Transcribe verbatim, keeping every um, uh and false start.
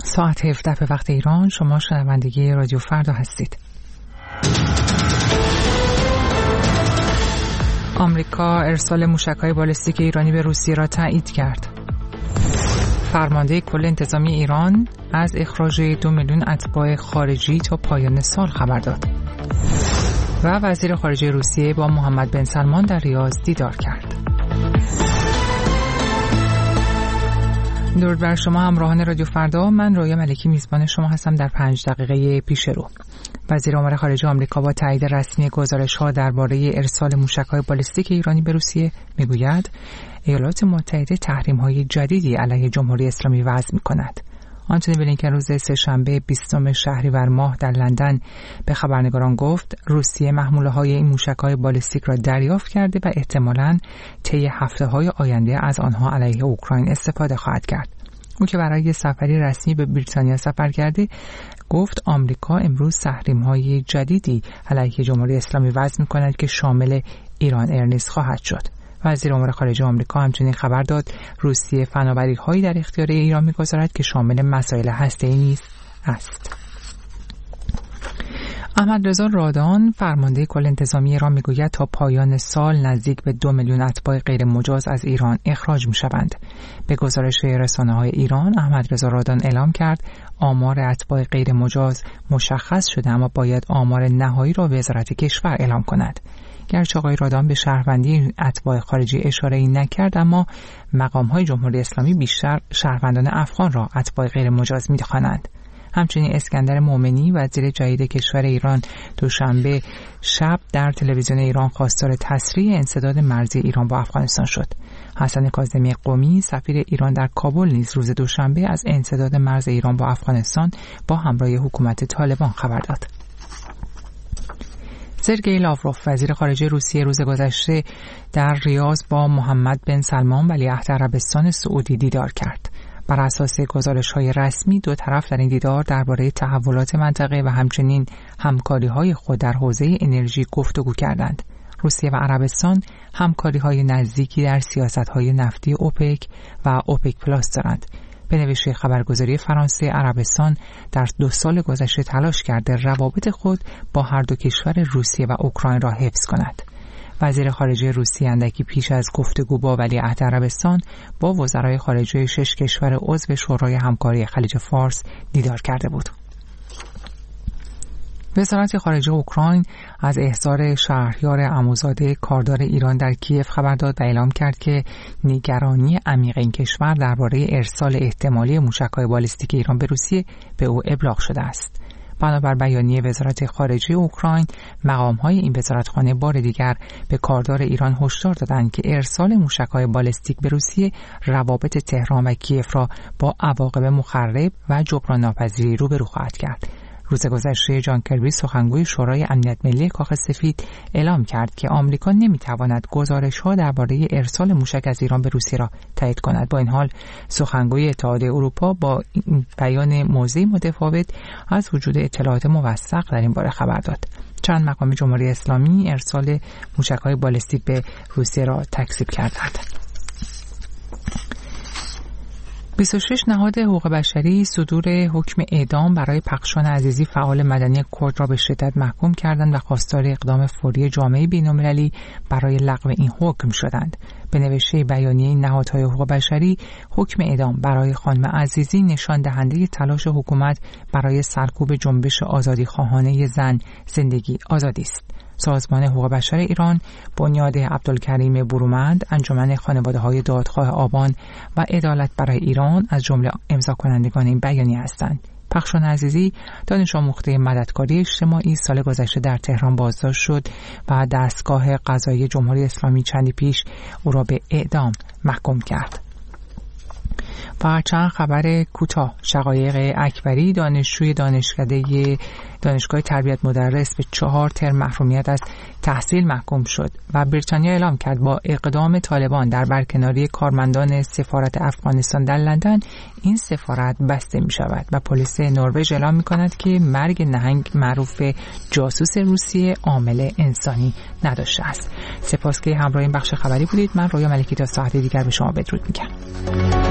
ساعت هفده به وقت ایران. شما شنوندگی رادیو فردا هستید. آمریکا ارسال موشک‌های بالستیک ایرانی به روسیه را تایید کرد. فرمانده کل انتظامی ایران از اخراج دو میلیون اتباع خارجی تا پایان سال خبر داد. و وزیر خارجه روسیه با محمد بن سلمان در ریاض دیدار کرد. درود بر شما همراهان رادیو فردا. من رویا ملکی میزبان شما هستم در پنج دقیقه پیش رو. وزیر امور خارجه آمریکا با تایید رسمی گزارش‌ها درباره ارسال موشک‌های بالستیک ایرانی به روسیه میگوید ایالات متحده تحریم‌های جدیدی علیه جمهوری اسلامی وضع می‌کند. آنتونی بلینکن روز سه‌شنبه بیستم شهریور ماه در لندن به خبرنگاران گفت روسیه محموله‌های این موشک‌های بالستیک را دریافت کرده و احتمالاً طی هفته‌های آینده از آنها علیه اوکراین استفاده خواهد کرد. او که برای سفری رسمی به بریتانیا سفر کرده گفت آمریکا امروز تحریم‌های جدیدی علیه جمهوری اسلامی وضع می‌کند که شامل ایران ایر نیز خواهد شد. وزیر امور خارجه آمریکا همچنین خبر داد روسیه فناوری‌هایی در اختیار ایران می‌گذارد که شامل مسائل هسته‌ای نیز است. احمد رضا رادان فرمانده کل انتظامی ایران میگوید تا پایان سال نزدیک به دو میلیون اتباع غیر مجاز از ایران اخراج می‌شوند. به گزارش رسانه‌های ایران احمد رضا رادان اعلام کرد آمار اتباع غیر مجاز مشخص شده اما باید آمار نهایی را وزارت کشور اعلام کند. گرچه آقای رادان به شهروندی اتباع خارجی اشاره‌ای نکرد اما مقام‌های جمهوری اسلامی بیشتر شهروندان افغان را اتباع غیر مجاز می‌خوانند. همچنین اسکندر مومنی وزیر جدید کشور ایران دوشنبه شب در تلویزیون ایران خواستار تسریع انسداد مرزی ایران با افغانستان شد. حسن کاظمی قمی سفیر ایران در کابل نیز روز دوشنبه از انسداد مرز ایران با افغانستان با همراهی حکومت طالبان خبر داد. سرگئی لاوروف وزیر خارجه روسیه روز گذشته در ریاض با محمد بن سلمان ولیعهد عربستان سعودی دیدار کرد. بر اساس گزارش‌های رسمی دو طرف در این دیدار درباره تحولات منطقه و همچنین همکاری‌های خود در حوزه انرژی گفتگو کردند. روسیه و عربستان همکاری‌های نزدیکی در سیاست‌های نفتی اوپک و اوپک پلاس دارند. به نوشته خبرگزاری فرانسه عربستان در دو سال گذشته تلاش کرده روابط خود با هر دو کشور روسیه و اوکراین را حفظ کند. وزیر خارجه روسیه اندکی پیش از گفتگو با ولیعهد عربستان با وزرای خارجه شش کشور عضو شورای همکاری خلیج فارس دیدار کرده بود. وزارت خارجه اوکراین از احضار شهریار عموزاده کاردار ایران در کیف خبر داد و اعلام کرد که نگرانی عمیق این کشور درباره ارسال احتمالی موشک‌های بالستیک ایران به روسیه به او ابلاغ شده است. بنابر بیانیه وزارت خارجه اوکراین مقام‌های این وزارتخانه بار دیگر به کاردار ایران هشدار دادند که ارسال موشک‌های بالستیک به روسیه روابط تهران و کیف را با عواقب مخرب و جبران ناپذیری روبرو خواهد کرد. روز گذشته جان کربی سخنگوی شورای امنیت ملی کاخ سفید اعلام کرد که آمریکا نمیتواند گزارش‌ها درباره ارسال موشک از ایران به روسیه را تایید کند. با این حال سخنگوی اتحادیه اروپا با بیان موضعی متفاوت از وجود اطلاعات موثق در این باره خبر داد. چند مقام جمهوری اسلامی ارسال موشک‌های بالستیک به روسیه را تکذیب کردند. بیست و شش نهاد حقوق بشری صدور حکم اعدام برای پخشان عزیزی فعال مدنی کرد را به شدت محکوم کردند و خواستار اقدام فوری جامعه بین‌المللی برای لغو این حکم شدند. به نوشته بیانیه این نهادهای حقوق بشری حکم اعدام برای خانم عزیزی نشان دهنده تلاش حکومت برای سرکوب جنبش آزادی خواهانه زن زندگی آزادی است. سازمان حقوق بشر ایران، بنیاد عبدالکریم برومند، انجمن خانواده‌های دادخواه آبان و عدالت برای ایران از جمله امضا کنندگان این بیانیه هستند. پخشان عزیزی دانش آموخته مددکاری اجتماعی سال گذشته در تهران بازداشت شد و دستگاه قضایی جمهوری اسلامی چندی پیش او را به اعدام محکوم کرد. و چند خبر کوتاه. شقایق اکبری دانشجوی دانشکده دانشگاه تربیت مدرس به چهار ترم محرومیت از تحصیل محکوم شد و بریتانیا اعلام کرد با اقدام طالبان در برکناری کارمندان سفارت افغانستان در لندن این سفارت بسته می شود و پلیس نروژ اعلام می کند که مرگ نهنگ معروف جاسوس روسیه عامل انسانی نداشته است. سپاس که همراه این بخش خبری بودید. من رویا ملکی تا ساعت دیگر به شما بدرود میگم.